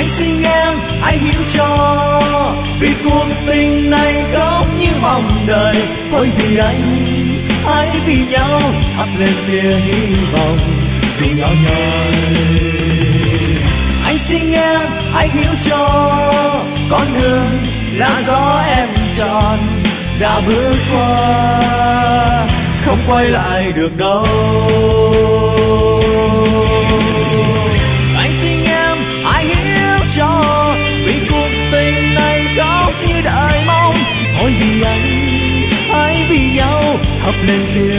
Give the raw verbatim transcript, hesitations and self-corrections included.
Anh xin em hãy hiểu cho, vì cuộc tình này không như mong đợi. Thôi vì anh hãy vì nhau thắp lên tia hy vọng dù nhỏ nhoi. Anh xin em hãy hiểu cho, con đường là do em chọn, đã bước qua không quay lại được đâu. Anh xin em hãy hiểu cho, vì cuộc tình này không như đợi mong. Thôi vì anh hãy vì nhau thắp lên tia